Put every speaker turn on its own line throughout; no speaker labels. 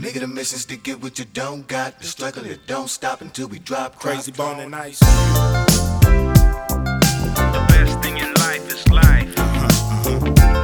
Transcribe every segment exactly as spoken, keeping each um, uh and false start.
Nigga, the mission's to get what you don't got. The struggle, it don't stop until we drop.
Crazy Bone and Ice.
The best thing in life is life.
Uh-huh, uh-huh.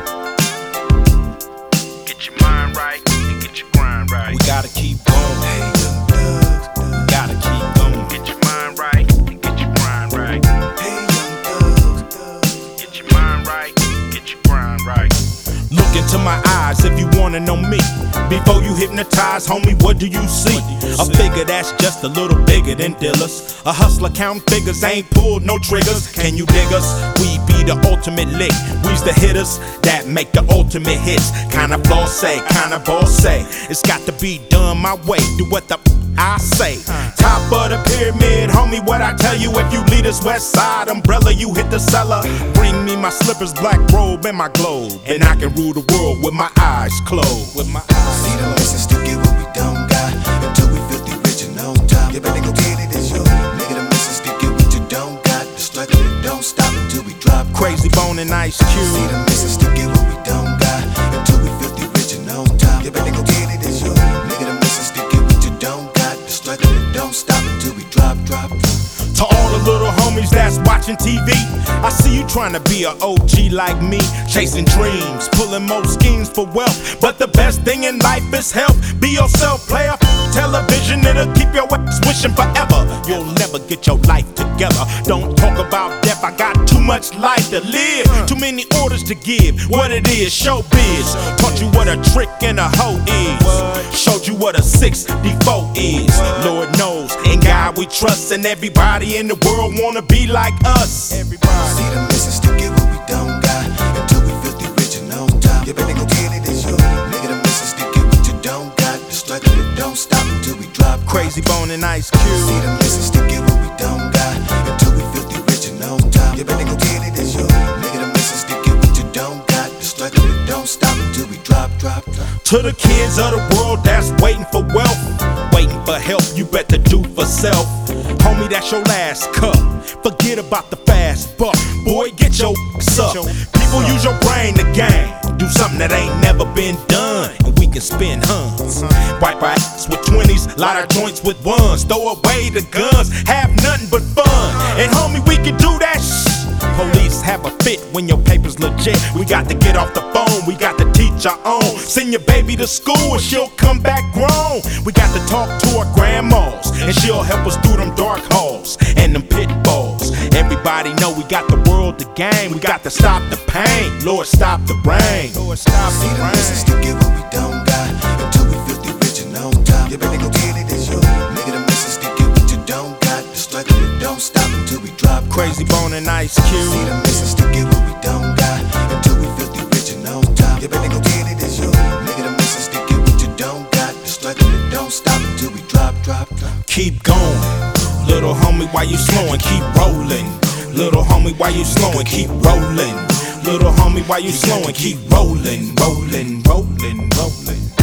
Get your mind right and get your grind right.
We gotta keep going.
Hey, young thugs, thugs.
Gotta keep going.
Get your mind right and get your grind right.
Hey, young thugs, thugs.
Get your mind right, get your grind right.
Look into my eyes if you wanna know me. Before you hypnotize, homie, what do you see? A figure that's just a little bigger than dealers. A hustler counting figures, ain't pulled no triggers. Can you dig us? We be the ultimate lick. We's the hitters that make the ultimate hits. Kinda floss say, kinda boss say. It's got to be done my way. Do what the I say. Top of the pyramid, homie, what I tell you. If you lead us west side umbrella, you hit the cellar. Bring me my slippers, black robe, and my globe, and I can rule the world with my eyes closed. With my eyes
See the missions to get what we don't got. Until we filthy rich and on top. You better go get it, it's your nigga, the missions to get what you don't got. The struggle, it don't stop until we drop.
Crazy Bone and Ice
See
Cube.
the missions to get what we don't got. Until we filthy rich and on top. You better go get it, it's your nigga, the missions to get what you don't got. The struggle, it don't stop until we drop, drop.
To all the little homies that's watching T V, I see you trying to be a O G like me, chasing dreams, pulling more schemes for wealth. But the best thing in life is health. Be yourself, player. Television, it'll keep your ass wishing forever. You'll never get your life together. Don't talk about death, I got too much life to live. Too many orders to give. What it is, showbiz. Taught you what a trick and a hoe is. Showed you what a six default is. Lord knows, in God we trust, and everybody in the world wanna be like us. Everybody.
See the missions to get what we don't got. Until we filthy rich and on top. You better go get it, it's your nigga, the missions to get what you don't got. The struggle, it don't stop until we drop.
Crazy Bone and Ice
See
Cube.
the missions to get what we don't got. Until we filthy rich and on top. You better go get it, it's your nigga, the missions to get what you don't got. The struggle, it don't stop until we drop, drop, drop.
To the kids of the world that's waiting for wealth, waiting for help, you better do for self. Homie, that's your last cup. Forget about the fast buck. Boy, get your up. People use your brain to gain. Do something that ain't never been done, and we can spin huns. Wipe our ass with twenties, light our joints with ones. Throw away the guns, have nothing but fun. And homie, we can do that shh. Police have a fit when your paper's legit. We got to get off the phone, we got to teach our own. Send your baby to school and she'll come back grown. We got to talk to our grandmas, and she'll help us through them dark halls and them pitfalls. Everybody know we got the world to gain. We got to stop the pain, Lord stop the rain. Lord stop
See
the
the missions to
rain.
get what we don't got. Until we filthy rich and on top. You better go get it, it's your nigga, the missions to get what you don't got. The struggle, it don't stop until we drop.
Crazy Bone and Ice
See
Cube.
the missions to get what we don't got. Until we filthy rich and on top. You better go get it, it's your nigga, the missions to get what you don't got. The struggle, it don't stop until we drop, drop, drop.
Keep going, little homie, why you slowing? Keep rolling, little homie, why you slowing? Keep rolling, little homie, why you slowing? Keep rolling, rolling, rolling, rolling.